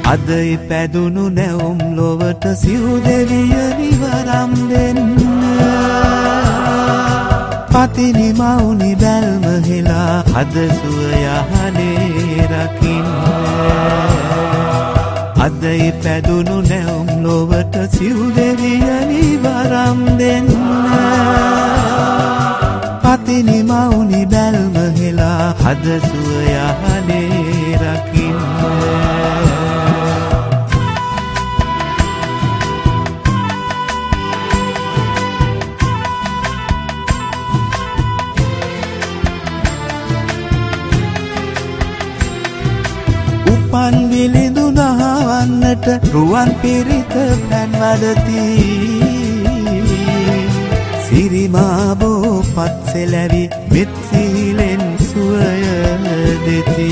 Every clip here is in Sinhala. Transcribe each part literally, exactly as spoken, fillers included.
අද ඉපැදුණු නැවුම් ලොවට සිව් දෙවියනි වරම් දෙන්න පතිනි මවුනි බැල්ම හෙලා අද සුව යහනේ රකින්න අද ඉපැදුණු නැවුම් ලොවට සිව් දෙවියනි වරම් දෙන්න පතිනි මවුනි බැල්ම හෙලා අද සුව යහනේ රකින්න උපන් විලිඳු නහවන්නට රුවන් පිරිත පැන් වදති සිරිමාබෝ පත්සෙලැවි මෙත් සීලෙන් සුවය දෙති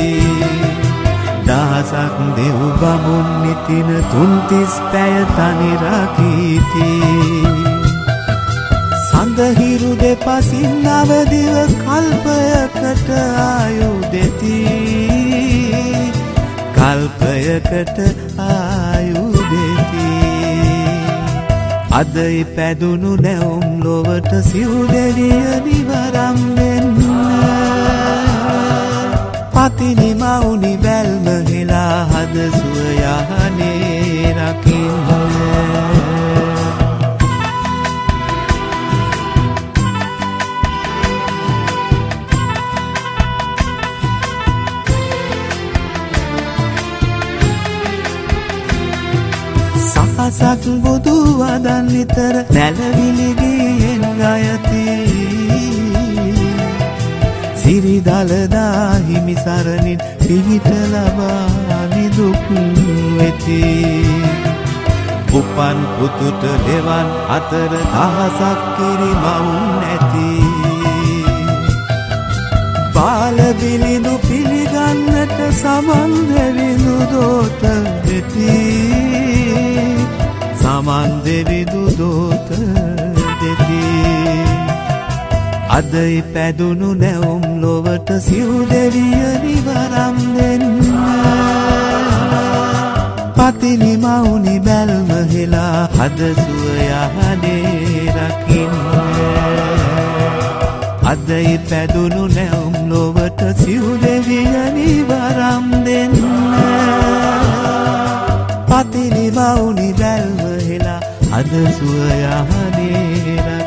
දහසක් දෙව් බමුන් නිතින තුන්තිස් පැය තනි රකීති සඳහිරු දෙපසින් නවදිව කල්පයකට ආයු දෙති කල්පයකට ආයු දෙති අද ඉපැදුණු නැවුම් ලොවට සිව් දෙවියනි වරම් දෙන්න පතිනි මවුනි බැල්ම හෙලා අද සුව යහනේ රකින්න අසක් බුදු වදන් නිතර නැලවිලි ගියෙන් ගයති සිරි දලදා හිමි සරණින් පිහිට ලබා නිදුක් වෙති උපන් පුතුට දෙවන් අතර දහසක් කිරි මවුන් නැති බාල බිලිඳු පිළිගන්නට සමන් දෙවිඳු දෝත වෙති සමන් දෙවිඳු දෝත දෙති අද ඉපැදුණු නැවුම් ලොවට සිව් දෙවියනි වරම් දෙන්න පතිනි මවුනි බැල්ම හෙලා අද සුව යහනේ රකින්න අද ඉපැදුණු නැවුම් ලොවට සිව් දෙවියනි වරම් දෙන්න පතිනි මවුනි බැල්ම හෙලා අද සුව යහනේ